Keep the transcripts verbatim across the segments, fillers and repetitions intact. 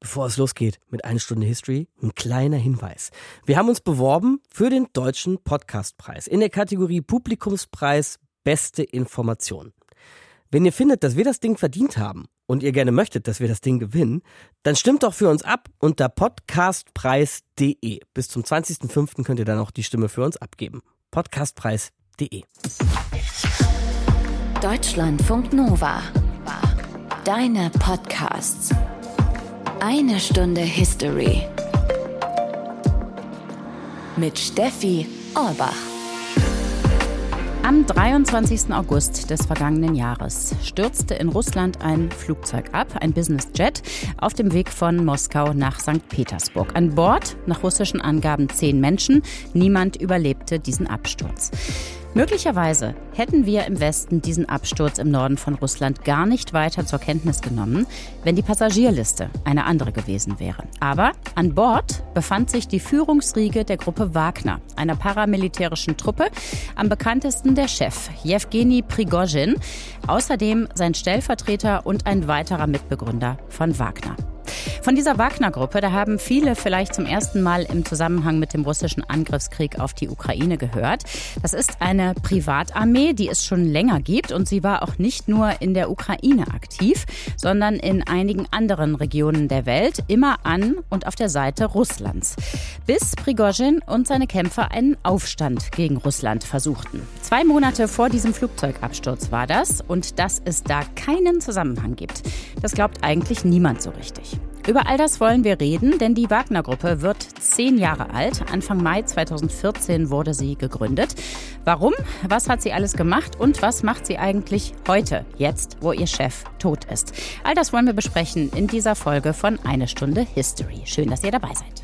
Bevor es losgeht mit Eine Stunde History, ein kleiner Hinweis. Wir haben uns beworben für den Deutschen Podcastpreis in der Kategorie Publikumspreis Beste Information. Wenn ihr findet, dass wir das Ding verdient haben und ihr gerne möchtet, dass wir das Ding gewinnen, dann stimmt doch für uns ab unter podcastpreis punkt de. Bis zum zwanzigsten fünften könnt ihr dann auch die Stimme für uns abgeben. podcastpreis punkt de. Deutschlandfunk Nova. Deine Podcasts. Eine Stunde History. Mit Steffi Orbach. Am dreiundzwanzigsten August des vergangenen Jahres stürzte in Russland ein Flugzeug ab, ein Businessjet, auf dem Weg von Moskau nach Sankt Petersburg. An Bord, nach russischen Angaben, zehn Menschen. Niemand überlebte diesen Absturz. Möglicherweise hätten wir im Westen diesen Absturz im Norden von Russland gar nicht weiter zur Kenntnis genommen, wenn die Passagierliste eine andere gewesen wäre. Aber an Bord befand sich die Führungsriege der Gruppe Wagner, einer paramilitärischen Truppe, am bekanntesten der Chef, Jewgeni Prigozhin, außerdem sein Stellvertreter und ein weiterer Mitbegründer von Wagner. Von dieser Wagner-Gruppe, da haben viele vielleicht zum ersten Mal im Zusammenhang mit dem russischen Angriffskrieg auf die Ukraine gehört. Das ist eine Privatarmee, die es schon länger gibt, und sie war auch nicht nur in der Ukraine aktiv, sondern in einigen anderen Regionen der Welt, immer an und auf der Seite Russlands. Bis Prigozhin und seine Kämpfer einen Aufstand gegen Russland versuchten. Zwei Monate vor diesem Flugzeugabsturz war das, und dass es da keinen Zusammenhang gibt, das glaubt eigentlich niemand so richtig. Über all das wollen wir reden, denn die Wagner-Gruppe wird zehn Jahre alt. Anfang Mai zweitausendvierzehn wurde sie gegründet. Warum? Was hat sie alles gemacht? Und was macht sie eigentlich heute, jetzt, wo ihr Chef tot ist? All das wollen wir besprechen in dieser Folge von Eine Stunde History. Schön, dass ihr dabei seid.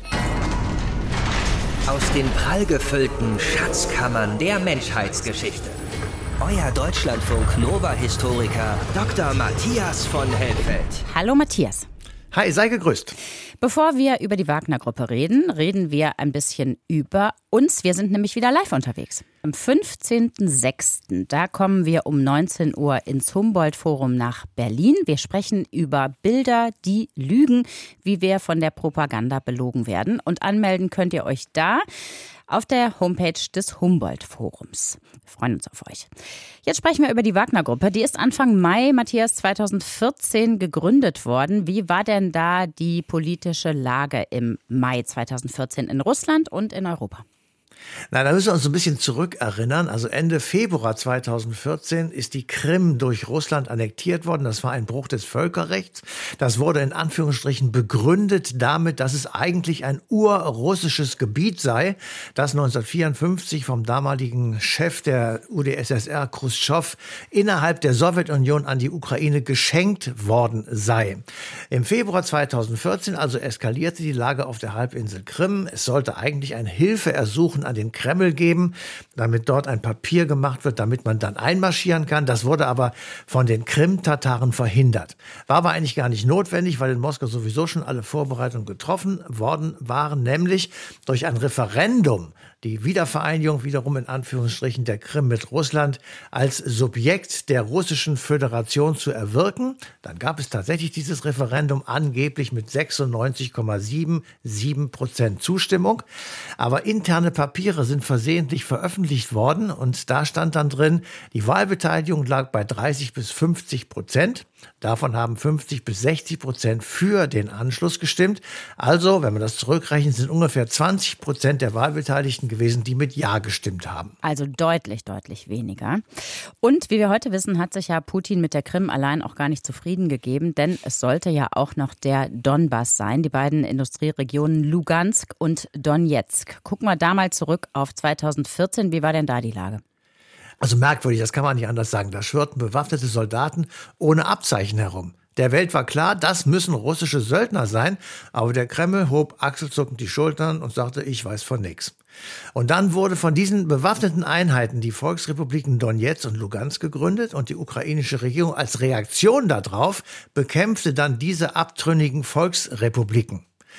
Aus den prallgefüllten Schatzkammern der Menschheitsgeschichte. Euer Deutschlandfunk Nova-Historiker Doktor Matthias von Helfeld. Hallo Matthias. Hi, sei gegrüßt. Bevor wir über die Wagner-Gruppe reden, reden wir ein bisschen über uns. Wir sind nämlich wieder live unterwegs. Am fünfzehnten sechsten da kommen wir um neunzehn Uhr ins Humboldt-Forum nach Berlin. Wir sprechen über Bilder, die lügen, wie wir von der Propaganda belogen werden. Und anmelden könnt ihr euch da auf der Homepage des Humboldt-Forums. Wir freuen uns auf euch. Jetzt sprechen wir über die Wagner-Gruppe. Die ist Anfang Mai, Matthias, zweitausendvierzehn gegründet worden. Wie war denn da die politische Lage im Mai zweitausendvierzehn in Russland und in Europa? Na, da müssen wir uns ein bisschen zurückerinnern. Also Ende Februar zweitausendvierzehn ist die Krim durch Russland annektiert worden. Das war ein Bruch des Völkerrechts. Das wurde in Anführungsstrichen begründet damit, dass es eigentlich ein urrussisches Gebiet sei, das neunzehnhundertvierundfünfzig vom damaligen Chef der U d S S R, Chruschtschow, innerhalb der Sowjetunion an die Ukraine geschenkt worden sei. Im Februar zweitausendvierzehn also eskalierte die Lage auf der Halbinsel Krim. Es sollte eigentlich ein Hilfeersuchen an den Kreml geben, damit dort ein Papier gemacht wird, damit man dann einmarschieren kann. Das wurde aber von den Krim-Tataren verhindert. War aber eigentlich gar nicht notwendig, weil in Moskau sowieso schon alle Vorbereitungen getroffen worden waren, nämlich durch ein Referendum die Wiedervereinigung wiederum in Anführungsstrichen der Krim mit Russland als Subjekt der Russischen Föderation zu erwirken. Dann gab es tatsächlich dieses Referendum angeblich mit sechsundneunzig Komma siebenundsiebzig Prozent Zustimmung. Aber interne Papiere sind versehentlich veröffentlicht worden und da stand dann drin, die Wahlbeteiligung lag bei dreißig bis fünfzig Prozent. Davon haben fünfzig bis sechzig Prozent für den Anschluss gestimmt. Also, wenn man das zurückrechnet, sind ungefähr zwanzig Prozent der Wahlbeteiligten gewesen, die mit Ja gestimmt haben. Also deutlich, deutlich weniger. Und wie wir heute wissen, hat sich ja Putin mit der Krim allein auch gar nicht zufrieden gegeben, denn es sollte ja auch noch der Donbass sein, die beiden Industrieregionen Lugansk und Donetsk. Gucken wir da mal zurück auf zweitausendvierzehn. Wie war denn da die Lage? Also merkwürdig, das kann man nicht anders sagen. Da schwirrten bewaffnete Soldaten ohne Abzeichen herum. Der Welt war klar, das müssen russische Söldner sein, aber der Kreml hob achselzuckend die Schultern und sagte, ich weiß von nichts. Und dann wurde von diesen bewaffneten Einheiten die Volksrepubliken Donetsk und Lugansk gegründet und die ukrainische Regierung als Reaktion darauf bekämpfte dann diese abtrünnigen Volksrepubliken.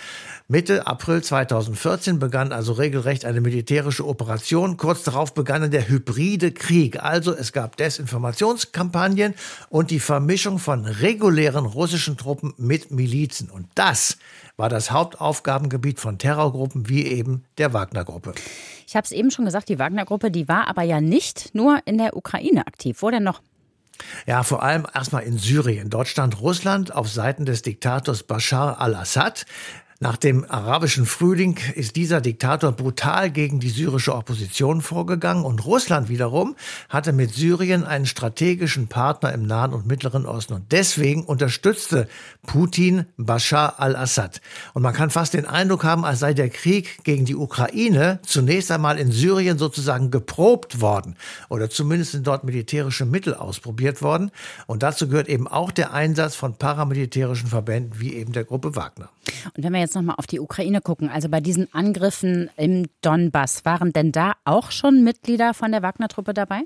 Mitte April zweitausendvierzehn begann also regelrecht eine militärische Operation. Kurz darauf begann der hybride Krieg. Also es gab Desinformationskampagnen und die Vermischung von regulären russischen Truppen mit Milizen. Und das war das Hauptaufgabengebiet von Terrorgruppen wie eben der Wagner-Gruppe. Ich habe es eben schon gesagt, die Wagner-Gruppe, die war aber ja nicht nur in der Ukraine aktiv. Wo denn noch? Ja, vor allem erstmal in Syrien. Dort stand Russland auf Seiten des Diktators Bashar al-Assad. Nach dem arabischen Frühling ist dieser Diktator brutal gegen die syrische Opposition vorgegangen und Russland wiederum hatte mit Syrien einen strategischen Partner im Nahen und Mittleren Osten und deswegen unterstützte Putin Bashar al-Assad. Und man kann fast den Eindruck haben, als sei der Krieg gegen die Ukraine zunächst einmal in Syrien sozusagen geprobt worden oder zumindest sind dort militärische Mittel ausprobiert worden und dazu gehört eben auch der Einsatz von paramilitärischen Verbänden wie eben der Gruppe Wagner. Und wenn wir jetzt nochmal auf die Ukraine gucken, also bei diesen Angriffen im Donbass, waren denn da auch schon Mitglieder von der Wagner-Truppe dabei?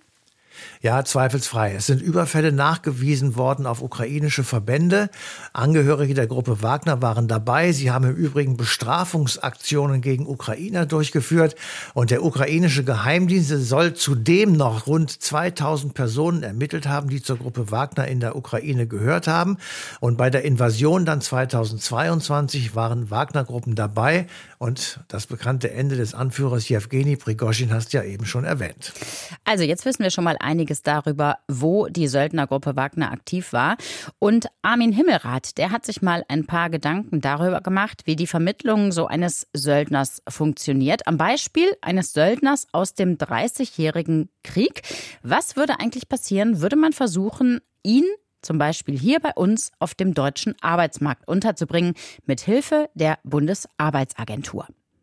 Ja, zweifelsfrei. Es sind Überfälle nachgewiesen worden auf ukrainische Verbände. Angehörige der Gruppe Wagner waren dabei. Sie haben im Übrigen Bestrafungsaktionen gegen Ukrainer durchgeführt. Und der ukrainische Geheimdienst soll zudem noch rund zweitausend Personen ermittelt haben, die zur Gruppe Wagner in der Ukraine gehört haben. Und bei der Invasion dann zweitausendzweiundzwanzig waren Wagner-Gruppen dabei. Und das bekannte Ende des Anführers Jewgeni Prigoschin hast du ja eben schon erwähnt. Also jetzt wissen wir schon mal einiges darüber, wo die Söldnergruppe Wagner aktiv war. Und Armin Himmelrath, der hat sich mal ein paar Gedanken darüber gemacht, wie die Vermittlung so eines Söldners funktioniert. Am Beispiel eines Söldners aus dem dreißigjährigen Krieg. Was würde eigentlich passieren, würde man versuchen, ihn zum Beispiel hier bei uns auf dem deutschen Arbeitsmarkt unterzubringen, mit Hilfe der Bundesarbeitsagentur.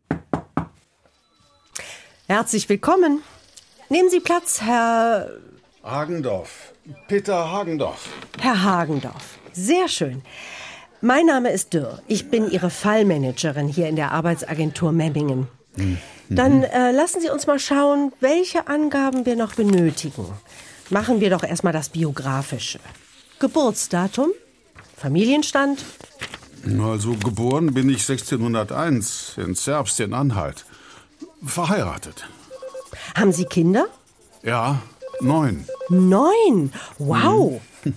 Herzlich willkommen. Nehmen Sie Platz, Herr... Hagendorf. Peter Hagendorf. Herr Hagendorf. Sehr schön. Mein Name ist Dürr. Ich bin Ihre Fallmanagerin hier in der Arbeitsagentur Memmingen. Mhm. Dann äh, lassen Sie uns mal schauen, welche Angaben wir noch benötigen. Machen wir doch erstmal das Biografische. Geburtsdatum? Familienstand? Also geboren bin ich sechzehnhunderteins in Zerbst in Anhalt. Verheiratet. Haben Sie Kinder? Ja, neun. Neun? Wow. Hm.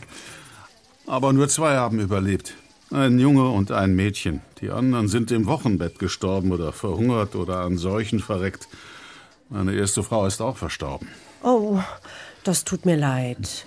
Aber nur zwei haben überlebt. Ein Junge und ein Mädchen. Die anderen sind im Wochenbett gestorben oder verhungert oder an Seuchen verreckt. Meine erste Frau ist auch verstorben. Oh, das tut mir leid.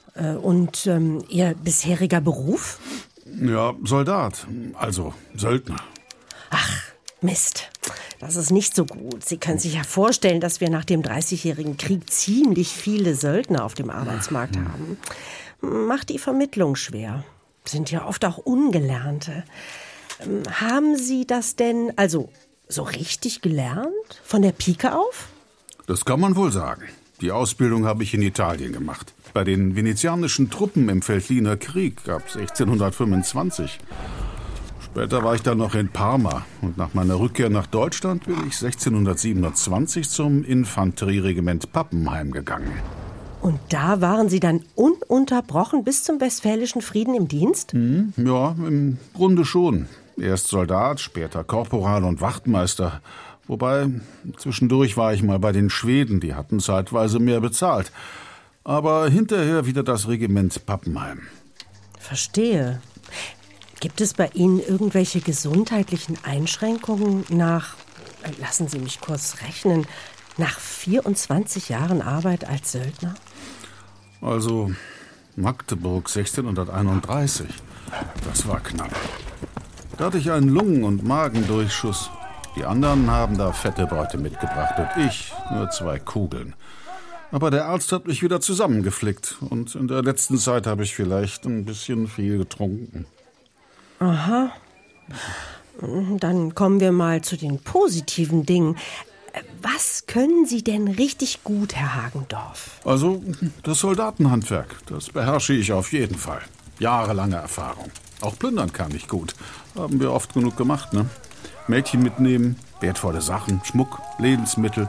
Und ähm, Ihr bisheriger Beruf? Ja, Soldat, also Söldner. Ach, Mist. Das ist nicht so gut. Sie können sich ja vorstellen, dass wir nach dem dreißigjährigen Krieg ziemlich viele Söldner auf dem Arbeitsmarkt haben. Macht die Vermittlung schwer. Sind ja oft auch Ungelernte. Haben Sie das denn, also so richtig gelernt? Von der Pike auf? Das kann man wohl sagen. Die Ausbildung habe ich in Italien gemacht. Bei den venezianischen Truppen im Veltliner Krieg ab sechzehnhundertfünfundzwanzig. Später war ich dann noch in Parma und nach meiner Rückkehr nach Deutschland bin ich sechzehnhundertsiebenundzwanzig zum Infanterieregiment Pappenheim gegangen. Und da waren Sie dann ununterbrochen bis zum Westfälischen Frieden im Dienst? Hm, ja, im Grunde schon. Erst Soldat, später Korporal und Wachtmeister. Wobei, zwischendurch war ich mal bei den Schweden, die hatten zeitweise mehr bezahlt. Aber hinterher wieder das Regiment Pappenheim. Verstehe. Gibt es bei Ihnen irgendwelche gesundheitlichen Einschränkungen nach, lassen Sie mich kurz rechnen, nach vierundzwanzig Jahren Arbeit als Söldner? Also Magdeburg sechzehnhunderteinunddreißig. Das war knapp. Da hatte ich einen Lungen- und Magendurchschuss. Die anderen haben da fette Beute mitgebracht und ich nur zwei Kugeln. Aber der Arzt hat mich wieder zusammengeflickt und in der letzten Zeit habe ich vielleicht ein bisschen viel getrunken. Aha. Dann kommen wir mal zu den positiven Dingen. Was können Sie denn richtig gut, Herr Hagendorf? Also das Soldatenhandwerk, das beherrsche ich auf jeden Fall. Jahrelange Erfahrung. Auch plündern kann ich gut. Haben wir oft genug gemacht, ne? Mädchen mitnehmen, wertvolle Sachen, Schmuck, Lebensmittel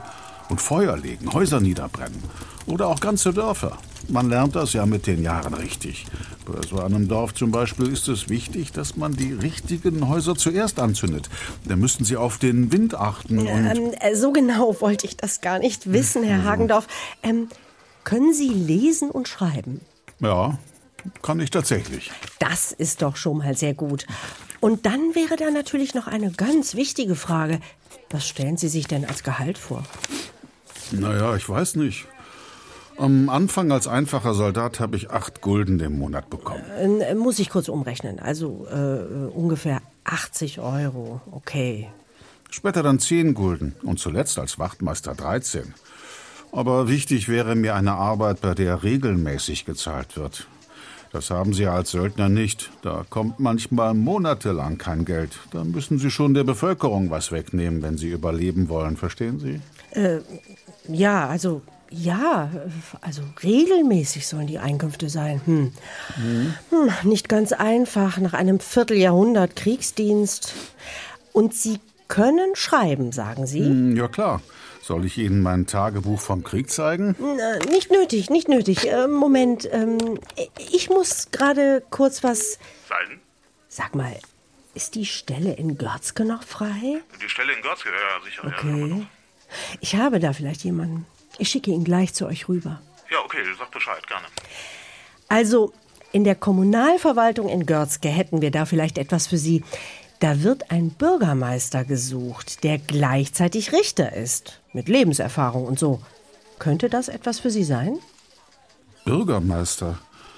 Und Feuer legen, Häuser niederbrennen. Oder auch ganze Dörfer. Man lernt das ja mit den Jahren richtig. Bei so einem Dorf zum Beispiel ist es wichtig, dass man die richtigen Häuser zuerst anzündet. Dann müssten Sie auf den Wind achten. Und Ähm, äh, so genau wollte ich das gar nicht wissen, Herr Hagendorf. Ähm, können Sie lesen und schreiben? Ja, kann ich tatsächlich. Das ist doch schon mal sehr gut. Und dann wäre da natürlich noch eine ganz wichtige Frage. Was stellen Sie sich denn als Gehalt vor? Naja, ich weiß nicht. Am Anfang als einfacher Soldat habe ich acht Gulden im Monat bekommen. Äh, muss ich kurz umrechnen. Also äh, ungefähr achtzig Euro. Okay. Später dann zehn Gulden und zuletzt als Wachtmeister dreizehn. Aber wichtig wäre mir eine Arbeit, bei der regelmäßig gezahlt wird. Das haben Sie als Söldner nicht. Da kommt manchmal monatelang kein Geld. Da müssen Sie schon der Bevölkerung was wegnehmen, wenn Sie überleben wollen. Verstehen Sie? Äh, ja, also, ja, also regelmäßig sollen die Einkünfte sein. Hm. Mhm. Hm, nicht ganz einfach nach einem Vierteljahrhundert Kriegsdienst. Und Sie können schreiben, sagen Sie? Hm, ja, klar. Soll ich Ihnen mein Tagebuch vom Krieg zeigen? Äh, nicht nötig, nicht nötig. Äh, Moment, ähm, ich muss gerade kurz was... Sagen? Sag mal, ist die Stelle in Görzke noch frei? Die Stelle in Görzke, ja, sicher. Okay. Ja, ich habe da vielleicht jemanden. Ich schicke ihn gleich zu euch rüber. ja, okay, sag Bescheid, gerne. Also, in der Kommunalverwaltung in Görzke hätten wir da vielleicht etwas für Sie. Da wird ein Bürgermeister gesucht, der gleichzeitig Richter ist. Mit Lebenserfahrung und so. Könnte das etwas für Sie sein? Bürgermeister?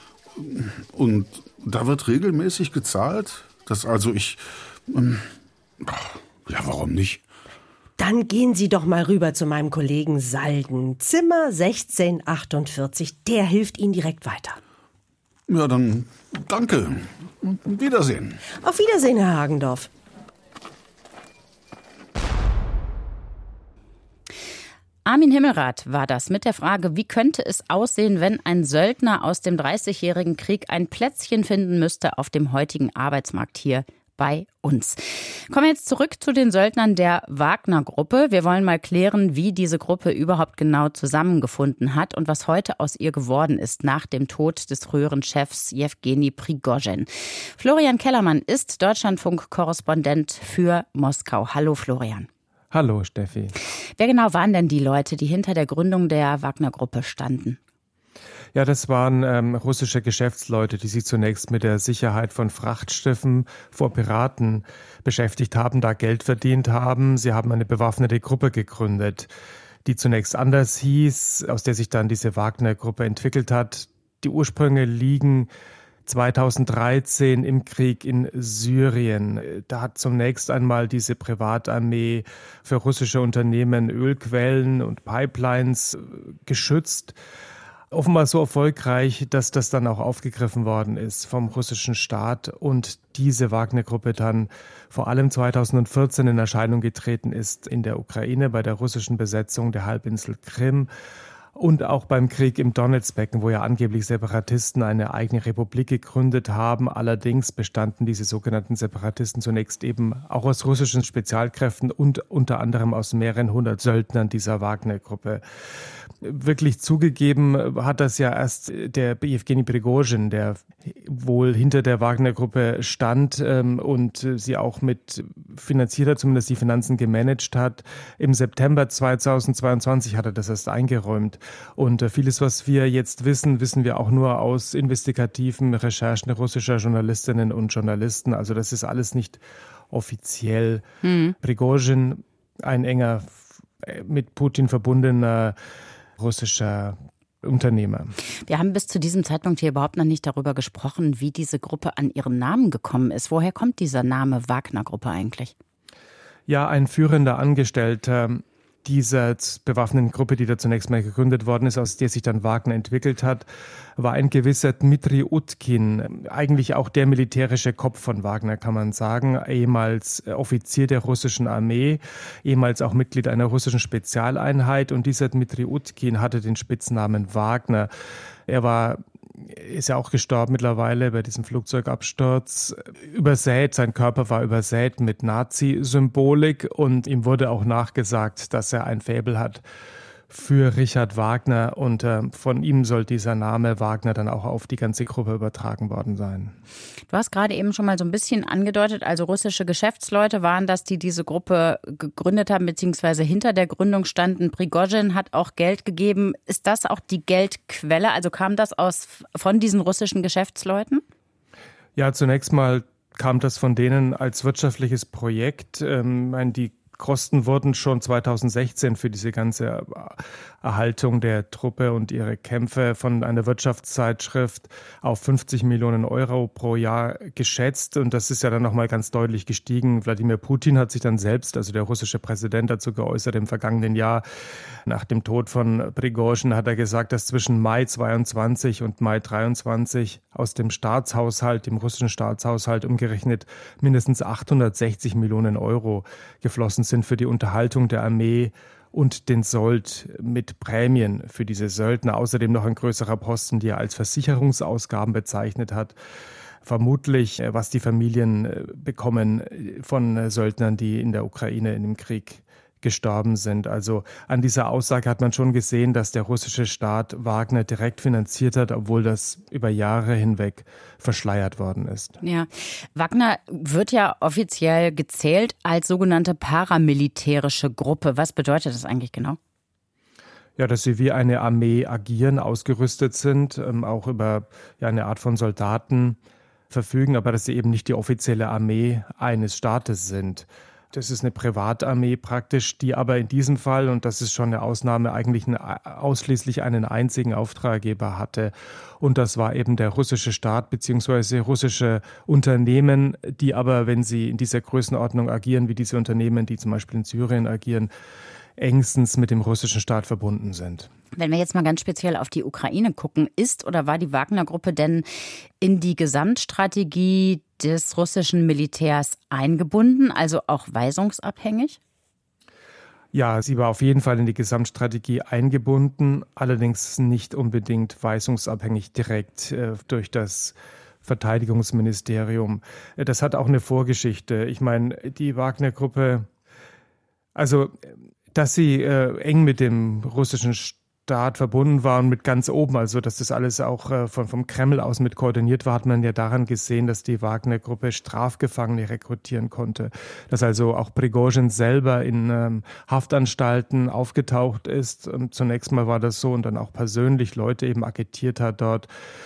Und da wird regelmäßig gezahlt? Das also ich... Ähm, ja, warum nicht? Dann gehen Sie doch mal rüber zu meinem Kollegen Salden. Zimmer sechzehn achtundvierzig. Der hilft Ihnen direkt weiter. Ja, dann danke. Wiedersehen. Auf Wiedersehen, Herr Hagendorf. Armin Himmelrath war das mit der Frage, wie könnte es aussehen, wenn ein Söldner aus dem dreißigjährigen Krieg ein Plätzchen finden müsste auf dem heutigen Arbeitsmarkt hier bei uns. Kommen wir jetzt zurück zu den Söldnern der Wagner-Gruppe. Wir wollen mal klären, wie diese Gruppe überhaupt genau zusammengefunden hat und was heute aus ihr geworden ist nach dem Tod des früheren Chefs Jewgeni Prigozhin. Florian Kellermann ist Deutschlandfunk-Korrespondent für Moskau. Hallo Florian. Hallo Steffi. Wer genau waren denn die Leute, die hinter der Gründung der Wagner-Gruppe standen? Ja, das waren ähm, russische Geschäftsleute, die sich zunächst mit der Sicherheit von Frachtschiffen vor Piraten beschäftigt haben, da Geld verdient haben. Sie haben eine bewaffnete Gruppe gegründet, die zunächst anders hieß, aus der sich dann diese Wagner-Gruppe entwickelt hat. Die Ursprünge liegen zweitausenddreizehn im Krieg in Syrien. Da hat zunächst einmal diese Privatarmee für russische Unternehmen Ölquellen und Pipelines geschützt. Offenbar so erfolgreich, dass das dann auch aufgegriffen worden ist vom russischen Staat und diese Wagner-Gruppe dann vor allem zweitausendvierzehn in Erscheinung getreten ist in der Ukraine bei der russischen Besetzung der Halbinsel Krim und auch beim Krieg im Donezbecken, wo ja angeblich Separatisten eine eigene Republik gegründet haben. Allerdings bestanden diese sogenannten Separatisten zunächst eben auch aus russischen Spezialkräften und unter anderem aus mehreren hundert Söldnern dieser Wagner-Gruppe. Wirklich zugegeben hat das ja erst der Jewgeni Prigozhin, der wohl hinter der Wagner-Gruppe stand ähm, und sie auch mit finanziert hat, zumindest die Finanzen gemanagt hat. Im September zweitausendzweiundzwanzig hat er das erst eingeräumt. Und äh, vieles, was wir jetzt wissen, wissen wir auch nur aus investigativen Recherchen russischer Journalistinnen und Journalisten. Also das ist alles nicht offiziell. Hm. Prigozhin, ein enger, mit Putin verbundener russischer Unternehmer. Wir haben bis zu diesem Zeitpunkt hier überhaupt noch nicht darüber gesprochen, wie diese Gruppe an ihren Namen gekommen ist. Woher kommt dieser Name Wagner-Gruppe eigentlich? Ja, ein führender Angestellter dieser bewaffneten Gruppe, die da zunächst mal gegründet worden ist, aus der sich dann Wagner entwickelt hat, war ein gewisser Dmitri Utkin, eigentlich auch der militärische Kopf von Wagner, kann man sagen, ehemals Offizier der russischen Armee, ehemals auch Mitglied einer russischen Spezialeinheit und dieser Dmitri Utkin hatte den Spitznamen Wagner. Er war ist ja auch gestorben mittlerweile bei diesem Flugzeugabsturz, übersät, sein Körper war übersät mit Nazi-Symbolik und ihm wurde auch nachgesagt, dass er ein Faible hat für Richard Wagner und äh, von ihm soll dieser Name Wagner dann auch auf die ganze Gruppe übertragen worden sein. Du hast gerade eben schon mal so ein bisschen angedeutet, also russische Geschäftsleute waren das, die diese Gruppe gegründet haben, beziehungsweise hinter der Gründung standen. Prigozhin hat auch Geld gegeben. Ist das auch die Geldquelle? Also kam das aus von diesen russischen Geschäftsleuten? Ja, zunächst mal kam das von denen als wirtschaftliches Projekt. Ähm, die Kosten wurden schon zweitausendsechzehn für diese ganze Erhaltung der Truppe und ihre Kämpfe von einer Wirtschaftszeitschrift auf fünfzig Millionen Euro pro Jahr geschätzt. Und das ist ja dann nochmal ganz deutlich gestiegen. Wladimir Putin hat sich dann selbst, also der russische Präsident, dazu geäußert im vergangenen Jahr. Nach dem Tod von Prigozhin hat er gesagt, dass zwischen Mai zweiundzwanzig und Mai dreiundzwanzig aus dem Staatshaushalt, dem russischen Staatshaushalt umgerechnet mindestens achthundertsechzig Millionen Euro geflossen sind für die Unterhaltung der Armee und den Sold mit Prämien für diese Söldner. Außerdem noch ein größerer Posten, die er als Versicherungsausgaben bezeichnet hat. Vermutlich, was die Familien bekommen von Söldnern, die in der Ukraine in dem Krieg gestorben sind. Also an dieser Aussage hat man schon gesehen, dass der russische Staat Wagner direkt finanziert hat, obwohl das über Jahre hinweg verschleiert worden ist. Ja, Wagner wird ja offiziell gezählt als sogenannte paramilitärische Gruppe. Was bedeutet das eigentlich genau? Ja, dass sie wie eine Armee agieren, ausgerüstet sind, ähm, auch über ja, eine Art von Soldaten verfügen, aber dass sie eben nicht die offizielle Armee eines Staates sind. Das ist eine Privatarmee praktisch, die aber in diesem Fall, und das ist schon eine Ausnahme, eigentlich einen, ausschließlich einen einzigen Auftraggeber hatte. Und das war eben der russische Staat bzw. russische Unternehmen, die aber, wenn sie in dieser Größenordnung agieren, wie diese Unternehmen, die zum Beispiel in Syrien agieren, engstens mit dem russischen Staat verbunden sind. Wenn wir jetzt mal ganz speziell auf die Ukraine gucken, ist oder war die Wagner-Gruppe denn in die Gesamtstrategie des russischen Militärs eingebunden, also auch weisungsabhängig? Ja, sie war auf jeden Fall in die Gesamtstrategie eingebunden, allerdings nicht unbedingt weisungsabhängig direkt äh, durch das Verteidigungsministerium. Das hat auch eine Vorgeschichte. Ich meine, die Wagner-Gruppe, also dass sie äh, eng mit dem russischen Staat verbunden war und mit ganz oben, also dass das alles auch äh, von, vom Kreml aus mit koordiniert war, hat man ja daran gesehen, dass die Wagner-Gruppe Strafgefangene rekrutieren konnte. Dass also auch Prigozhin selber in ähm, Haftanstalten aufgetaucht ist. Und zunächst mal war das so und dann auch persönlich Leute eben agitiert hat dort.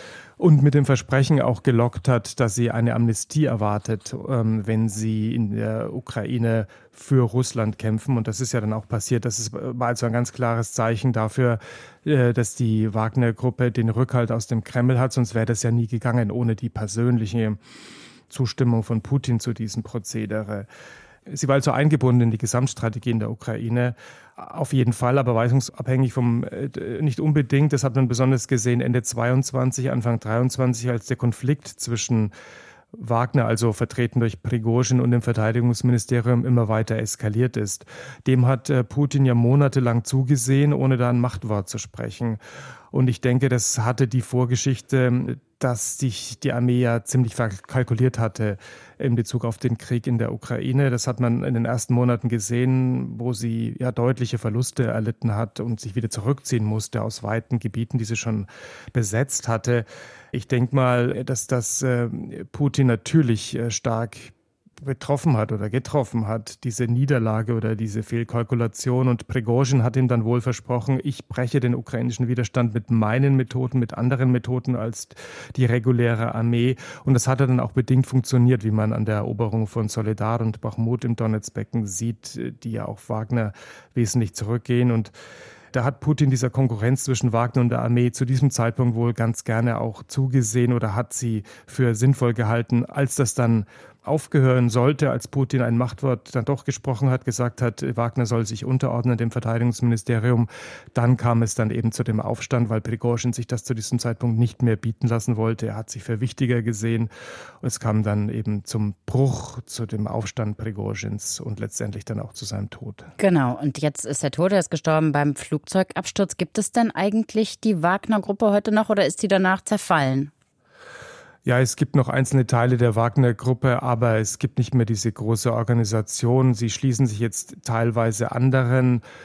Und mit dem Versprechen auch gelockt hat, dass sie eine Amnestie erwartet, ähm, wenn sie in der Ukraine für Russland kämpfen. Und das ist ja dann auch passiert. Das ist, war also ein ganz klares Zeichen dafür, äh, dass die Wagner-Gruppe den Rückhalt aus dem Kreml hat. Sonst wäre das ja nie gegangen ohne die persönliche Zustimmung von Putin zu diesem Prozedere. Sie war also eingebunden in die Gesamtstrategie in der Ukraine. Auf jeden Fall, aber weisungsabhängig vom, äh, nicht unbedingt. Das hat man besonders gesehen Ende zweiundzwanzig, Anfang dreiundzwanzig, als der Konflikt zwischen Wagner, also vertreten durch Prigozhin und dem Verteidigungsministerium, immer weiter eskaliert ist. Dem hat äh, Putin ja monatelang zugesehen, ohne da ein Machtwort zu sprechen. Und ich denke, das hatte die Vorgeschichte, dass sich die Armee ja ziemlich verkalkuliert hatte in Bezug auf den Krieg in der Ukraine. Das hat man in den ersten Monaten gesehen, wo sie ja deutliche Verluste erlitten hat und sich wieder zurückziehen musste aus weiten Gebieten, die sie schon besetzt hatte. Ich denke mal, dass das äh, Putin natürlich äh, stark betroffen hat oder getroffen hat, diese Niederlage oder diese Fehlkalkulation. Und Prigozhin hat ihm dann wohl versprochen, ich breche den ukrainischen Widerstand mit meinen Methoden, mit anderen Methoden als die reguläre Armee. Und das hat dann auch bedingt funktioniert, wie man an der Eroberung von Soledar und Bachmut im Donetsbecken sieht, die ja auch Wagner wesentlich zurückgehen. Und da hat Putin dieser Konkurrenz zwischen Wagner und der Armee zu diesem Zeitpunkt wohl ganz gerne auch zugesehen oder hat sie für sinnvoll gehalten. Als das dann aufgehören sollte, als Putin ein Machtwort dann doch gesprochen hat, gesagt hat, Wagner soll sich unterordnen dem Verteidigungsministerium, dann kam es dann eben zu dem Aufstand, weil Prigozhin sich das zu diesem Zeitpunkt nicht mehr bieten lassen wollte. Er hat sich für wichtiger gesehen. Es kam dann eben zum Bruch, zu dem Aufstand Prigozhins und letztendlich dann auch zu seinem Tod. Genau, und jetzt ist der Tote, er ist gestorben beim Flugzeugabsturz. Gibt es denn eigentlich die Wagner-Gruppe heute noch oder ist die danach zerfallen? Ja, es gibt noch einzelne Teile der Wagner-Gruppe, aber es gibt nicht mehr diese große Organisation. Sie schließen sich jetzt teilweise anderen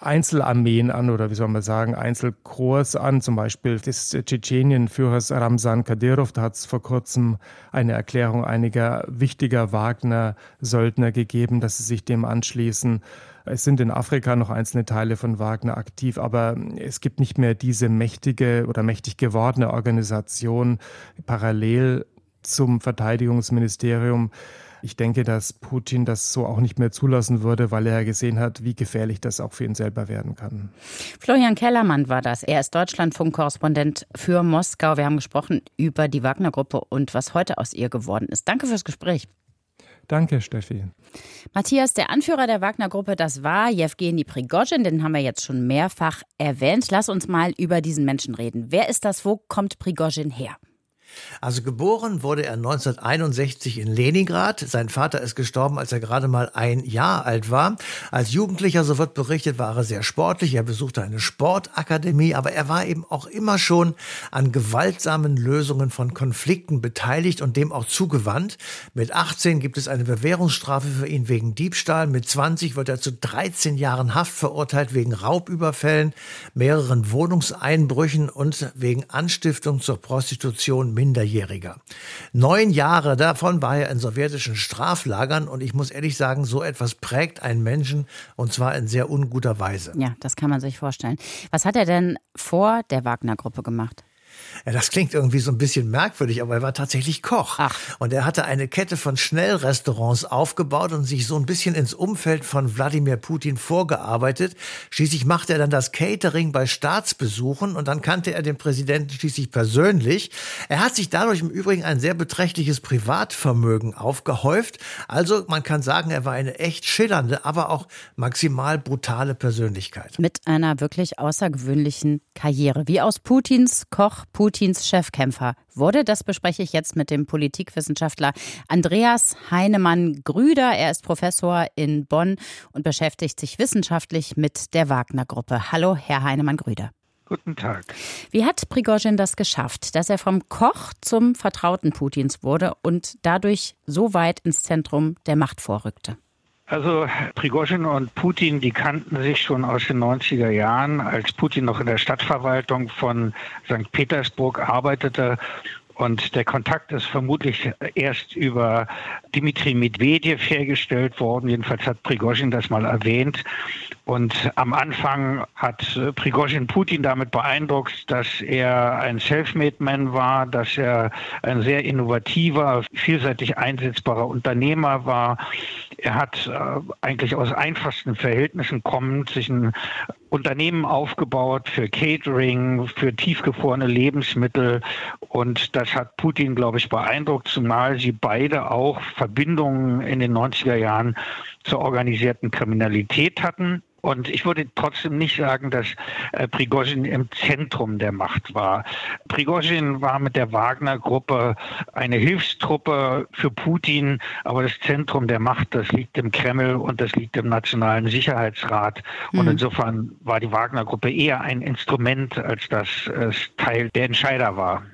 Einzelarmeen an oder wie soll man sagen, Einzelkorps an, zum Beispiel des Tschetschenien-Führers Ramzan Kadyrov. Da hat es vor kurzem eine Erklärung einiger wichtiger Wagner-Söldner gegeben, dass sie sich dem anschließen. Es sind in Afrika noch einzelne Teile von Wagner aktiv, aber es gibt nicht mehr diese mächtige oder mächtig gewordene Organisation parallel zum Verteidigungsministerium. Ich denke, dass Putin das so auch nicht mehr zulassen würde, weil er gesehen hat, wie gefährlich das auch für ihn selber werden kann. Florian Kellermann war das. Er ist Deutschlandfunk-Korrespondent für Moskau. Wir haben gesprochen über die Wagner-Gruppe und was heute aus ihr geworden ist. Danke fürs Gespräch. Danke, Steffi. Matthias, der Anführer der Wagner-Gruppe, das war Jewgeni Prigozhin, den haben wir jetzt schon mehrfach erwähnt. Lass uns mal über diesen Menschen reden. Wer ist das? Wo kommt Prigozhin her? Also geboren wurde er neunzehnhunderteinundsechzig in Leningrad. Sein Vater ist gestorben, als er gerade mal ein Jahr alt war. Als Jugendlicher, so wird berichtet, war er sehr sportlich. Er besuchte eine Sportakademie, aber er war eben auch immer schon an gewaltsamen Lösungen von Konflikten beteiligt und dem auch zugewandt. Mit achtzehn gibt es eine Bewährungsstrafe für ihn wegen Diebstahl. Mit zwanzig wird er zu dreizehn Jahren Haft verurteilt wegen Raubüberfällen, mehreren Wohnungseinbrüchen und wegen Anstiftung zur Prostitution Minderjähriger. Neun Jahre davon war er in sowjetischen Straflagern und ich muss ehrlich sagen, so etwas prägt einen Menschen und zwar in sehr unguter Weise. Ja, das kann man sich vorstellen. Was hat er denn vor der Wagner-Gruppe gemacht? Ja, das klingt irgendwie so ein bisschen merkwürdig, aber er war tatsächlich Koch. Ach. Und er hatte eine Kette von Schnellrestaurants aufgebaut und sich so ein bisschen ins Umfeld von Wladimir Putin vorgearbeitet. Schließlich machte er dann das Catering bei Staatsbesuchen und dann kannte er den Präsidenten schließlich persönlich. Er hat sich dadurch im Übrigen ein sehr beträchtliches Privatvermögen aufgehäuft. Also man kann sagen, er war eine echt schillernde, aber auch maximal brutale Persönlichkeit. Mit einer wirklich außergewöhnlichen Karriere. Wie aus Putins Koch, Putins Chefkämpfer wurde. Das bespreche ich jetzt mit dem Politikwissenschaftler Andreas Heinemann-Grüder. Er ist Professor in Bonn und beschäftigt sich wissenschaftlich mit der Wagner-Gruppe. Hallo, Herr Heinemann-Grüder. Guten Tag. Wie hat Prigozhin das geschafft, dass er vom Koch zum Vertrauten Putins wurde und dadurch so weit ins Zentrum der Macht vorrückte? Also Prigozhin und Putin, die kannten sich schon aus den neunziger Jahren, als Putin noch in der Stadtverwaltung von Sankt Petersburg arbeitete. Und der Kontakt ist vermutlich erst über Dmitri Medvedev hergestellt worden. Jedenfalls hat Prigozhin das mal erwähnt. Und am Anfang hat Prigozhin Putin damit beeindruckt, dass er ein Selfmade-Man war, dass er ein sehr innovativer, vielseitig einsetzbarer Unternehmer war. Er hat äh, eigentlich aus einfachsten Verhältnissen kommend sich ein Unternehmen aufgebaut für Catering, für tiefgefrorene Lebensmittel. Und das hat Putin, glaube ich, beeindruckt, zumal sie beide auch Verbindungen in den neunziger Jahren zur organisierten Kriminalität hatten. Und ich würde trotzdem nicht sagen, dass äh, Prigozhin im Zentrum der Macht war. Prigozhin war mit der Wagner-Gruppe eine Hilfstruppe für Putin, aber das Zentrum der Macht, das liegt im Kreml und das liegt im Nationalen Sicherheitsrat. Mhm. Und insofern war die Wagner-Gruppe eher ein Instrument, als dass es Teil der Entscheider war.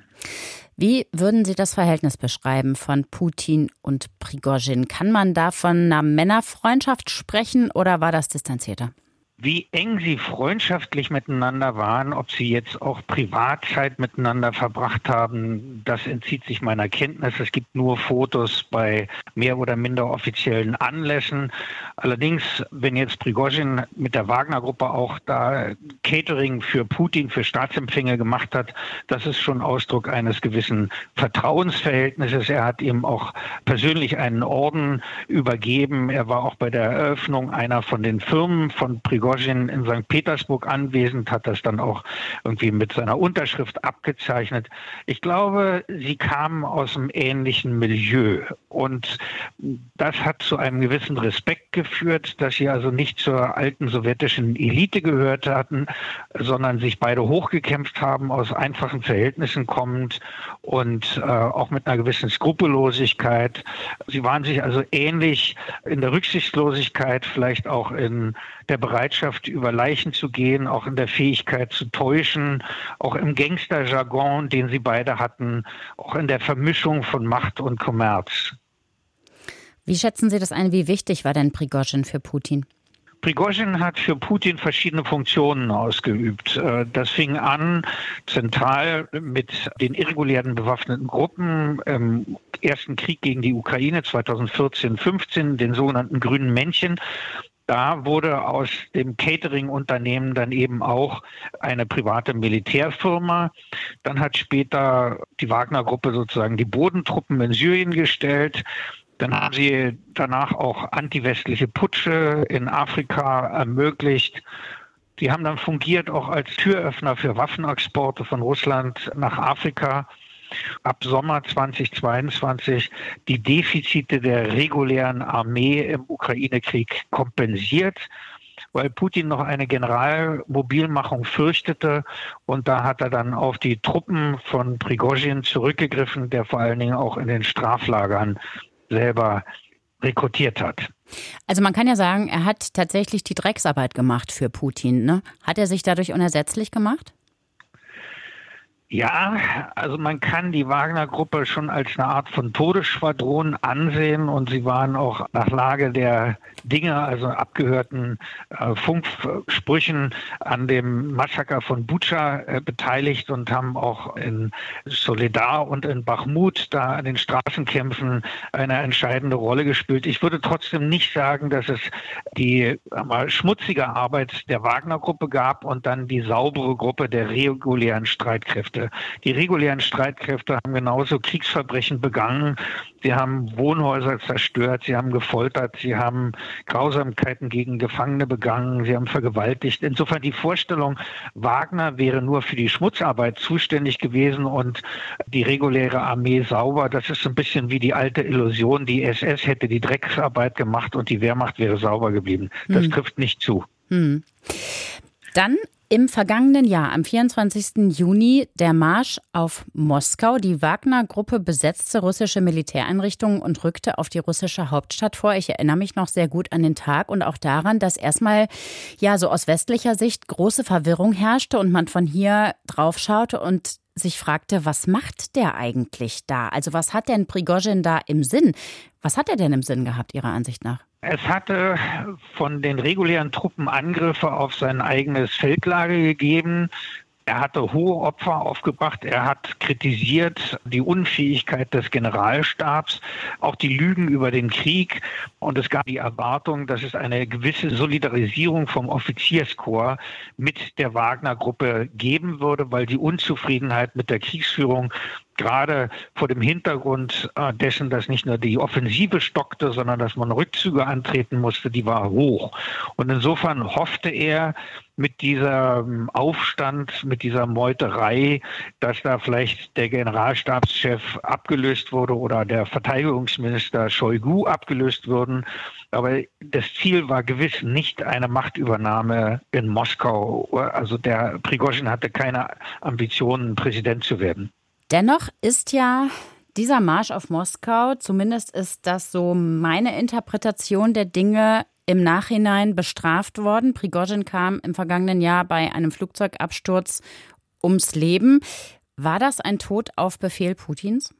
Wie würden Sie das Verhältnis beschreiben von Putin und Prigozhin? Kann man da von einer Männerfreundschaft sprechen oder war das distanzierter? Wie eng sie freundschaftlich miteinander waren, ob sie jetzt auch Privatzeit miteinander verbracht haben, das entzieht sich meiner Kenntnis. Es gibt nur Fotos bei mehr oder minder offiziellen Anlässen. Allerdings, wenn jetzt Prigozhin mit der Wagner-Gruppe auch da Catering für Putin, für Staatsempfänge gemacht hat, das ist schon Ausdruck eines gewissen Vertrauensverhältnisses. Er hat ihm auch persönlich einen Orden übergeben. Er war auch bei der Eröffnung einer von den Firmen von Prigozhin in Sankt Petersburg anwesend, hat das dann auch irgendwie mit seiner Unterschrift abgezeichnet. Ich glaube, sie kamen aus einem ähnlichen Milieu und das hat zu einem gewissen Respekt geführt, dass sie also nicht zur alten sowjetischen Elite gehört hatten, sondern sich beide hochgekämpft haben, aus einfachen Verhältnissen kommend und äh, auch mit einer gewissen Skrupellosigkeit. Sie waren sich also ähnlich in der Rücksichtslosigkeit, vielleicht auch in der Bereitschaft, über Leichen zu gehen, auch in der Fähigkeit zu täuschen, auch im Gangsterjargon, den sie beide hatten, auch in der Vermischung von Macht und Kommerz. Wie schätzen Sie das ein? Wie wichtig war denn Prigozhin für Putin? Prigozhin hat für Putin verschiedene Funktionen ausgeübt. Das fing an zentral mit den irregulären bewaffneten Gruppen im ersten Krieg gegen die Ukraine zweitausendvierzehn fünfzehn, den sogenannten Grünen Männchen. Da wurde aus dem Catering-Unternehmen dann eben auch eine private Militärfirma. Dann hat später die Wagner-Gruppe sozusagen die Bodentruppen in Syrien gestellt. Dann haben sie danach auch antiwestliche Putsche in Afrika ermöglicht. Die haben dann fungiert auch als Türöffner für Waffenexporte von Russland nach Afrika. Ab Sommer zweitausendzweiundzwanzig die Defizite der regulären Armee im Ukraine-Krieg kompensiert, weil Putin noch eine Generalmobilmachung fürchtete. Und da hat er dann auf die Truppen von Prigozhin zurückgegriffen, der vor allen Dingen auch in den Straflagern selber rekrutiert hat. Also man kann ja sagen, er hat tatsächlich die Drecksarbeit gemacht für Putin, ne? Hat er sich dadurch unersetzlich gemacht? Ja, also man kann die Wagner-Gruppe schon als eine Art von Todesschwadron ansehen und sie waren auch nach Lage der Dinge, also abgehörten äh, Funksprüchen an dem Massaker von Butscha äh, beteiligt und haben auch in Soledar und in Bachmut da an den Straßenkämpfen eine entscheidende Rolle gespielt. Ich würde trotzdem nicht sagen, dass es die mal, schmutzige Arbeit der Wagner-Gruppe gab und dann die saubere Gruppe der regulären Streitkräfte. Die regulären Streitkräfte haben genauso Kriegsverbrechen begangen. Sie haben Wohnhäuser zerstört, sie haben gefoltert, sie haben Grausamkeiten gegen Gefangene begangen, sie haben vergewaltigt. Insofern die Vorstellung, Wagner wäre nur für die Schmutzarbeit zuständig gewesen und die reguläre Armee sauber, das ist ein bisschen wie die alte Illusion, die S S hätte die Drecksarbeit gemacht und die Wehrmacht wäre sauber geblieben. Das hm. trifft nicht zu. Hm. Dann im vergangenen Jahr, am vierundzwanzigsten Juni, der Marsch auf Moskau. Die Wagner-Gruppe besetzte russische Militäreinrichtungen und rückte auf die russische Hauptstadt vor. Ich erinnere mich noch sehr gut an den Tag und auch daran, dass erstmal ja so aus westlicher Sicht große Verwirrung herrschte und man von hier drauf schaute und sich fragte, was macht der eigentlich da? Also was hat denn Prigozhin da im Sinn? Was hat er denn im Sinn gehabt, Ihrer Ansicht nach? Es hatte von den regulären Truppen Angriffe auf sein eigenes Feldlager gegeben. Er hatte hohe Opfer aufgebracht. Er hat kritisiert die Unfähigkeit des Generalstabs, auch die Lügen über den Krieg. Und es gab die Erwartung, dass es eine gewisse Solidarisierung vom Offizierskorps mit der Wagner-Gruppe geben würde, weil die Unzufriedenheit mit der Kriegsführung gerade vor dem Hintergrund dessen, dass nicht nur die Offensive stockte, sondern dass man Rückzüge antreten musste, die war hoch. Und insofern hoffte er mit diesem Aufstand, mit dieser Meuterei, dass da vielleicht der Generalstabschef abgelöst wurde oder der Verteidigungsminister Shoigu abgelöst würden. Aber das Ziel war gewiss nicht eine Machtübernahme in Moskau. Also der Prigozhin hatte keine Ambitionen, Präsident zu werden. Dennoch ist ja dieser Marsch auf Moskau, zumindest ist das so meine Interpretation der Dinge, im Nachhinein bestraft worden. Prigozhin kam im vergangenen Jahr bei einem Flugzeugabsturz ums Leben. War das ein Tod auf Befehl Putins?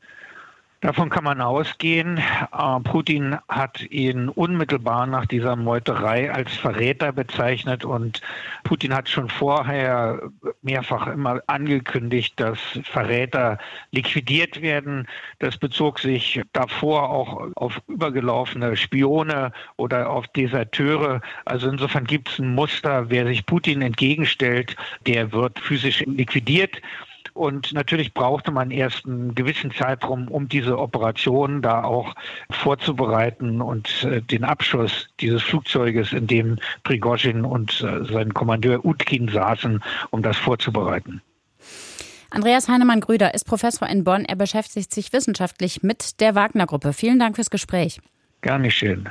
Davon kann man ausgehen. Putin hat ihn unmittelbar nach dieser Meuterei als Verräter bezeichnet und Putin hat schon vorher mehrfach immer angekündigt, dass Verräter liquidiert werden. Das bezog sich davor auch auf übergelaufene Spione oder auf Deserteure. Also insofern gibt es ein Muster, wer sich Putin entgegenstellt, der wird physisch liquidiert. Und natürlich brauchte man erst einen gewissen Zeitraum, um diese Operation da auch vorzubereiten und äh, den Abschuss dieses Flugzeuges, in dem Prigozhin und äh, sein Kommandeur Utkin saßen, um das vorzubereiten. Andreas Heinemann-Grüder ist Professor in Bonn. Er beschäftigt sich wissenschaftlich mit der Wagner-Gruppe. Vielen Dank fürs Gespräch. Gar nicht schön.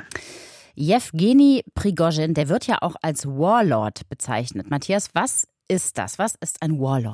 Jewgeni Prigozhin, der wird ja auch als Warlord bezeichnet. Matthias, was ist das? Was ist ein Warlord?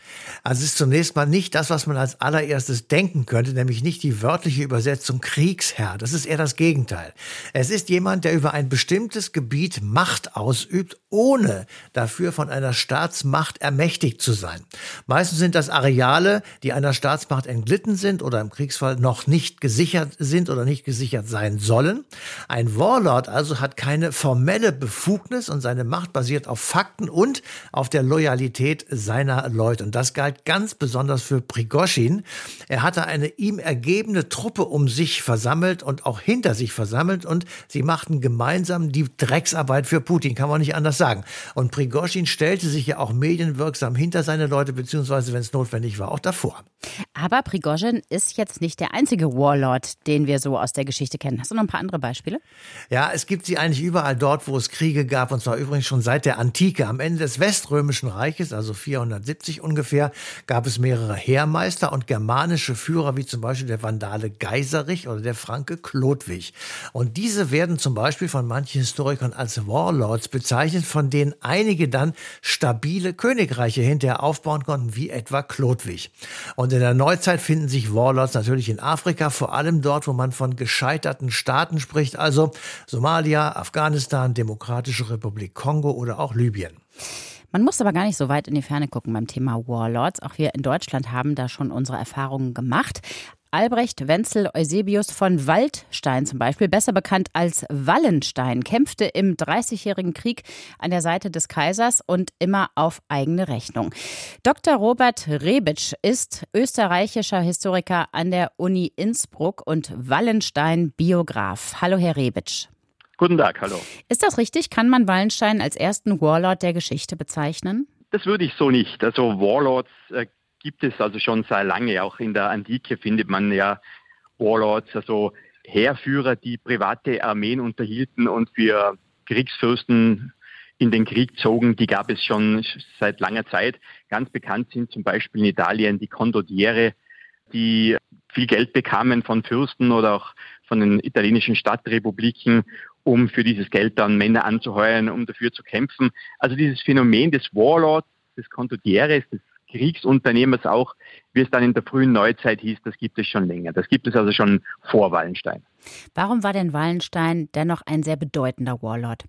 Also es ist zunächst mal nicht das, was man als allererstes denken könnte, nämlich nicht die wörtliche Übersetzung Kriegsherr. Das ist eher das Gegenteil. Es ist jemand, der über ein bestimmtes Gebiet Macht ausübt, ohne dafür von einer Staatsmacht ermächtigt zu sein. Meistens sind das Areale, die einer Staatsmacht entglitten sind oder im Kriegsfall noch nicht gesichert sind oder nicht gesichert sein sollen. Ein Warlord also hat keine formelle Befugnis und seine Macht basiert auf Fakten und auf der Loyalität seiner Leute. Und das galt ganz besonders für Prigoschin. Er hatte eine ihm ergebene Truppe um sich versammelt und auch hinter sich versammelt und sie machten gemeinsam die Drecksarbeit für Putin, kann man nicht anders sagen. Und Prigoschin stellte sich ja auch medienwirksam hinter seine Leute, beziehungsweise, wenn es notwendig war, auch davor. Aber Prigoschin ist jetzt nicht der einzige Warlord, den wir so aus der Geschichte kennen. Hast du noch ein paar andere Beispiele? Ja, es gibt sie eigentlich überall dort, wo es Kriege gab, und zwar übrigens schon seit der Antike. Am Ende des Weströmischen Reiches, also vierhundertsiebzig ungefähr, gab es mehrere Heermeister und germanische Führer, wie zum Beispiel der Vandale Geiserich oder der Franke Chlodwig. Und diese werden zum Beispiel von manchen Historikern als Warlords bezeichnet, von denen einige dann stabile Königreiche hinterher aufbauen konnten, wie etwa Chlodwig. Und in der Neuzeit finden sich Warlords natürlich in Afrika, vor allem dort, wo man von gescheiterten Staaten spricht, also Somalia, Afghanistan, Demokratische Republik Kongo oder auch Libyen. Man muss aber gar nicht so weit in die Ferne gucken beim Thema Warlords. Auch wir in Deutschland haben da schon unsere Erfahrungen gemacht. Albrecht Wenzel Eusebius von Waldstein zum Beispiel, besser bekannt als Wallenstein, kämpfte im Dreißigjährigen Krieg an der Seite des Kaisers und immer auf eigene Rechnung. Doktor Robert Rebic ist österreichischer Historiker an der Uni Innsbruck und Wallenstein-Biograf. Hallo, Herr Rebic. Guten Tag, hallo. Ist das richtig? Kann man Wallenstein als ersten Warlord der Geschichte bezeichnen? Das würde ich so nicht. Also Warlords äh, gibt es also schon sehr lange. Auch in der Antike findet man ja Warlords, also Heerführer, die private Armeen unterhielten und für Kriegsfürsten in den Krieg zogen. Die gab es schon seit langer Zeit. Ganz bekannt sind zum Beispiel in Italien die Condottiere, die viel Geld bekamen von Fürsten oder auch von den italienischen Stadtrepubliken, um für dieses Geld dann Männer anzuheuern, um dafür zu kämpfen. Also dieses Phänomen des Warlords, des Condottieres, des Kriegsunternehmers auch, wie es dann in der frühen Neuzeit hieß, das gibt es schon länger. Das gibt es also schon vor Wallenstein. Warum war denn Wallenstein dennoch ein sehr bedeutender Warlord?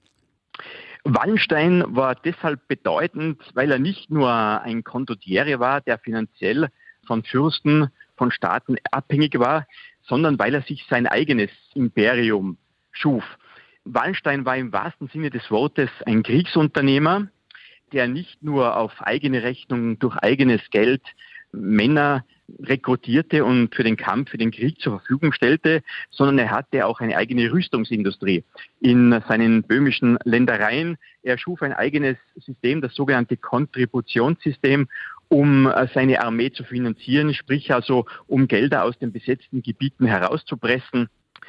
Wallenstein war deshalb bedeutend, weil er nicht nur ein Condottiere war, der finanziell von Fürsten, von Staaten abhängig war, sondern weil er sich sein eigenes Imperium schuf. Wallenstein war im wahrsten Sinne des Wortes ein Kriegsunternehmer, der nicht nur auf eigene Rechnung durch eigenes Geld Männer rekrutierte und für den Kampf, für den Krieg zur Verfügung stellte, sondern er hatte auch eine eigene Rüstungsindustrie in seinen böhmischen Ländereien. Er schuf ein eigenes System, das sogenannte Kontributionssystem, um seine Armee zu finanzieren, sprich also um Gelder aus den besetzten Gebieten herauszupressen.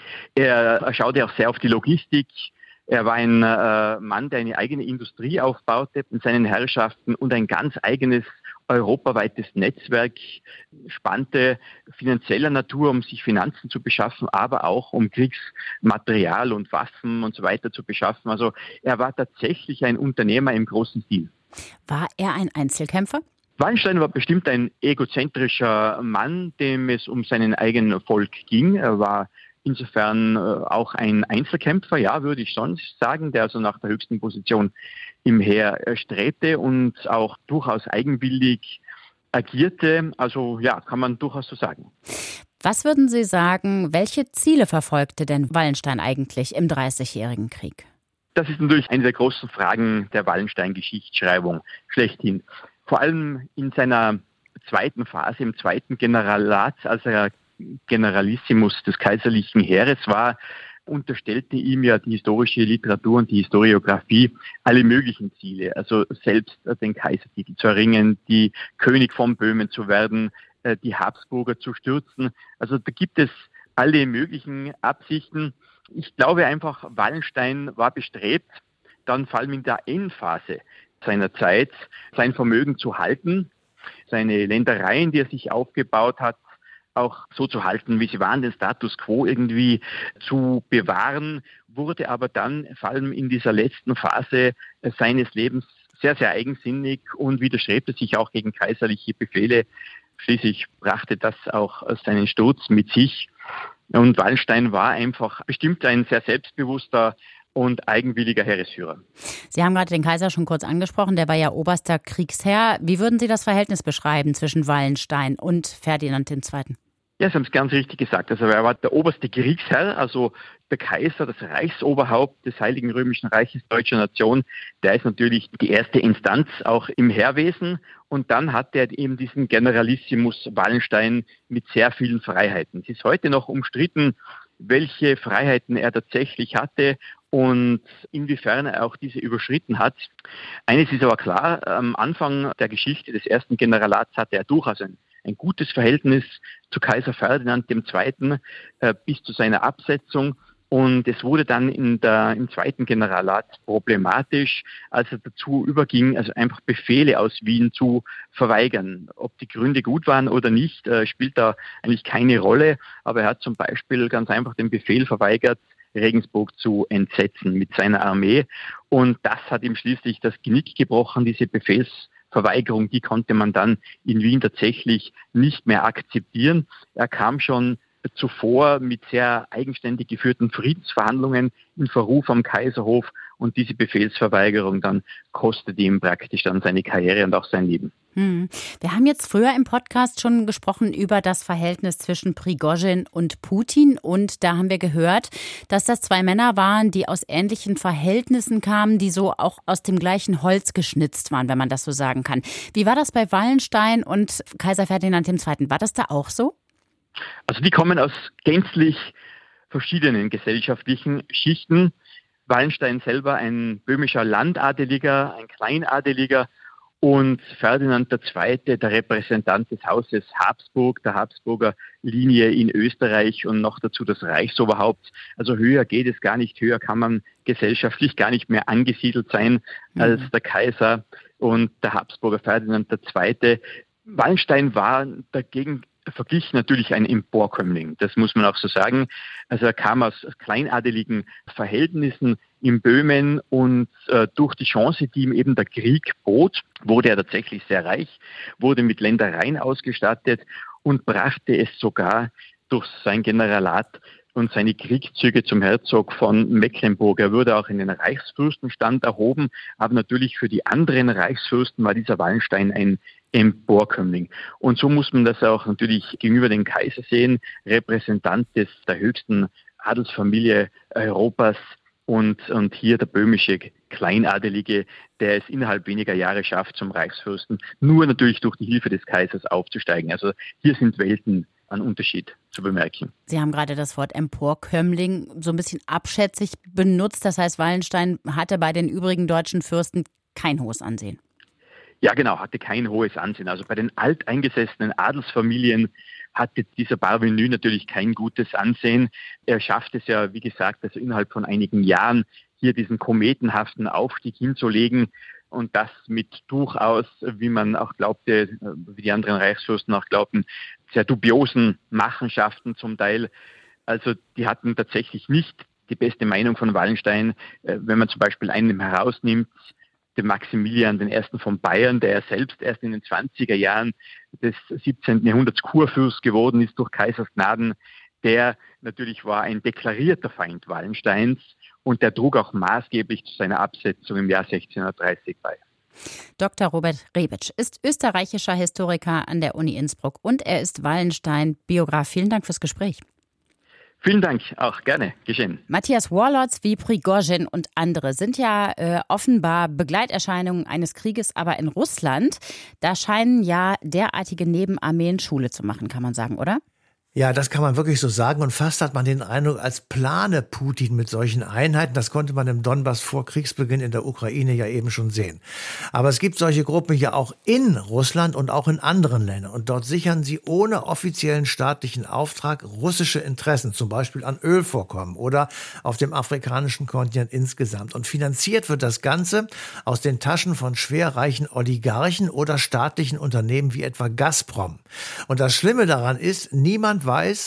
Er schaute auch sehr auf die Logistik. Er war ein äh, Mann, der eine eigene Industrie aufbaute in seinen Herrschaften und ein ganz eigenes europaweites Netzwerk spannte, finanzieller Natur, um sich Finanzen zu beschaffen, aber auch um Kriegsmaterial und Waffen und so weiter zu beschaffen. Also er war tatsächlich ein Unternehmer im großen Stil. War er ein Einzelkämpfer? Wallenstein war bestimmt ein egozentrischer Mann, dem es um seinen eigenen Erfolg ging. Er war insofern auch ein Einzelkämpfer, ja, würde ich schon sagen, der also nach der höchsten Position im Heer strebte und auch durchaus eigenwillig agierte. Also ja, kann man durchaus so sagen. Was würden Sie sagen, welche Ziele verfolgte denn Wallenstein eigentlich im Dreißigjährigen Krieg? Das ist natürlich eine der großen Fragen der Wallenstein-Geschichtsschreibung schlechthin. Vor allem in seiner zweiten Phase, im zweiten Generalat, als er Generalissimus des kaiserlichen Heeres war, unterstellte ihm ja die historische Literatur und die Historiographie alle möglichen Ziele, also selbst den Kaisertitel zu erringen, die König von Böhmen zu werden, die Habsburger zu stürzen. Also da gibt es alle möglichen Absichten. Ich glaube einfach, Wallenstein war bestrebt, dann vor allem in der Endphase seiner Zeit sein Vermögen zu halten, seine Ländereien, die er sich aufgebaut hat, auch so zu halten, wie sie waren, den Status quo irgendwie zu bewahren, wurde aber dann vor allem in dieser letzten Phase seines Lebens sehr, sehr eigensinnig und widerstrebte sich auch gegen kaiserliche Befehle. Schließlich brachte das auch seinen Sturz mit sich. Und Wallenstein war einfach bestimmt ein sehr selbstbewusster und eigenwilliger Heeresführer. Sie haben gerade den Kaiser schon kurz angesprochen, der war ja oberster Kriegsherr. Wie würden Sie das Verhältnis beschreiben zwischen Wallenstein und Ferdinand der Zweite? Ja, Sie haben es ganz richtig gesagt. Also er war der oberste Kriegsherr, also der Kaiser, das Reichsoberhaupt des Heiligen Römischen Reiches deutscher Nation. Der ist natürlich die erste Instanz auch im Heerwesen. Und dann hat er eben diesen Generalissimus Wallenstein mit sehr vielen Freiheiten. Es ist heute noch umstritten, welche Freiheiten er tatsächlich hatte und inwiefern er auch diese überschritten hat. Eines ist aber klar, am Anfang der Geschichte des ersten Generalats hatte er durchaus ein, ein gutes Verhältnis zu Kaiser Ferdinand der Zweite äh, bis zu seiner Absetzung. Und es wurde dann in der, im zweiten Generalat problematisch, als er dazu überging, also einfach Befehle aus Wien zu verweigern. Ob die Gründe gut waren oder nicht, äh, spielt da eigentlich keine Rolle. Aber er hat zum Beispiel ganz einfach den Befehl verweigert, Regensburg zu entsetzen mit seiner Armee. Und das hat ihm schließlich das Genick gebrochen, diese Befehlsverweigerung, die konnte man dann in Wien tatsächlich nicht mehr akzeptieren. Er kam schon zuvor mit sehr eigenständig geführten Friedensverhandlungen in Verruf am Kaiserhof und diese Befehlsverweigerung dann kostet ihm praktisch dann seine Karriere und auch sein Leben. Hm. Wir haben jetzt früher im Podcast schon gesprochen über das Verhältnis zwischen Prigozhin und Putin und da haben wir gehört, dass das zwei Männer waren, die aus ähnlichen Verhältnissen kamen, die so auch aus dem gleichen Holz geschnitzt waren, wenn man das so sagen kann. Wie war das bei Wallenstein und Kaiser Ferdinand der Zweite? War das da auch so? Also die kommen aus gänzlich verschiedenen gesellschaftlichen Schichten. Wallenstein selber ein böhmischer Landadeliger, ein Kleinadeliger und Ferdinand der Zweite, der Repräsentant des Hauses Habsburg, der Habsburger Linie in Österreich und noch dazu das Reichsoberhaupt. Also höher geht es gar nicht, höher kann man gesellschaftlich gar nicht mehr angesiedelt sein als der Kaiser und der Habsburger Ferdinand der Zweite. Wallenstein war dagegen verglichen natürlich ein Emporkömmling, das muss man auch so sagen. Also er kam aus kleinadeligen Verhältnissen in Böhmen und äh, durch die Chance, die ihm eben der Krieg bot, wurde er tatsächlich sehr reich, wurde mit Ländereien ausgestattet und brachte es sogar durch sein Generalat und seine Kriegszüge zum Herzog von Mecklenburg. Er wurde auch in den Reichsfürstenstand erhoben, aber natürlich für die anderen Reichsfürsten war dieser Wallenstein ein Emporkömmling. Und so muss man das auch natürlich gegenüber dem Kaiser sehen, Repräsentant des, der höchsten Adelsfamilie Europas und, und hier der böhmische Kleinadelige, der es innerhalb weniger Jahre schafft, zum Reichsfürsten, nur natürlich durch die Hilfe des Kaisers aufzusteigen. Also hier sind Welten an Unterschied zu bemerken. Sie haben gerade das Wort Emporkömmling so ein bisschen abschätzig benutzt. Das heißt, Wallenstein hatte bei den übrigen deutschen Fürsten kein hohes Ansehen. Ja, genau, hatte kein hohes Ansehen. Also bei den alteingesessenen Adelsfamilien hatte dieser Parvenu natürlich kein gutes Ansehen. Er schafft es ja, wie gesagt, also innerhalb von einigen Jahren hier diesen kometenhaften Aufstieg hinzulegen und das mit durchaus, wie man auch glaubte, wie die anderen Reichsfürsten auch glaubten, sehr dubiosen Machenschaften zum Teil. Also die hatten tatsächlich nicht die beste Meinung von Wallenstein, wenn man zum Beispiel einen herausnimmt, den Maximilian den Ersten von Bayern, der selbst erst in den zwanziger Jahren des siebzehnten Jahrhunderts Kurfürst geworden ist durch Kaisers Gnaden, der natürlich war ein deklarierter Feind Wallensteins und der trug auch maßgeblich zu seiner Absetzung im Jahr sechzehnhundertdreißig bei. Doktor Robert Rebic ist österreichischer Historiker an der Uni Innsbruck und er ist Wallenstein-Biograf. Vielen Dank fürs Gespräch. Vielen Dank, auch gerne geschehen. Matthias, Warlords wie Prigozhin und andere sind ja äh, offenbar Begleiterscheinungen eines Krieges, aber in Russland, da scheinen ja derartige Nebenarmeen Schule zu machen, kann man sagen, oder? Ja, das kann man wirklich so sagen und fast hat man den Eindruck, als plane Putin mit solchen Einheiten. Das konnte man im Donbass vor Kriegsbeginn in der Ukraine ja eben schon sehen. Aber es gibt solche Gruppen ja auch in Russland und auch in anderen Ländern. Und dort sichern sie ohne offiziellen staatlichen Auftrag russische Interessen, zum Beispiel an Ölvorkommen oder auf dem afrikanischen Kontinent insgesamt. Und finanziert wird das Ganze aus den Taschen von schwerreichen Oligarchen oder staatlichen Unternehmen wie etwa Gazprom. Und das Schlimme daran ist, niemand weiß,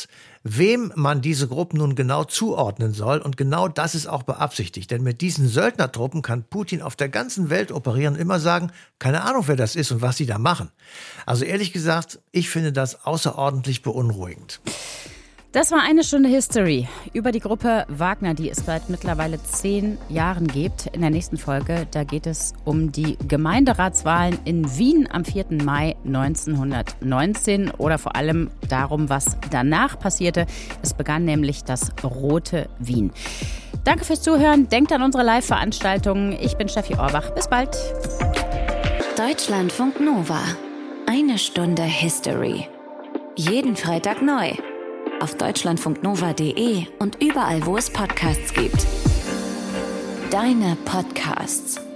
wem man diese Gruppen nun genau zuordnen soll. Und genau das ist auch beabsichtigt. Denn mit diesen Söldnertruppen kann Putin auf der ganzen Welt operieren und immer sagen, keine Ahnung, wer das ist und was sie da machen. Also ehrlich gesagt, ich finde das außerordentlich beunruhigend. Das war eine Stunde History über die Gruppe Wagner, die es seit mittlerweile zehn Jahren gibt. In der nächsten Folge, da geht es um die Gemeinderatswahlen in Wien am vierten Mai neunzehnhundertneunzehn oder vor allem darum, was danach passierte. Es begann nämlich das Rote Wien. Danke fürs Zuhören. Denkt an unsere Live-Veranstaltungen. Ich bin Steffi Orbach. Bis bald. Deutschlandfunk Nova. Eine Stunde History. Jeden Freitag neu. Auf deutschlandfunknova punkt de und überall, wo es Podcasts gibt. Deine Podcasts.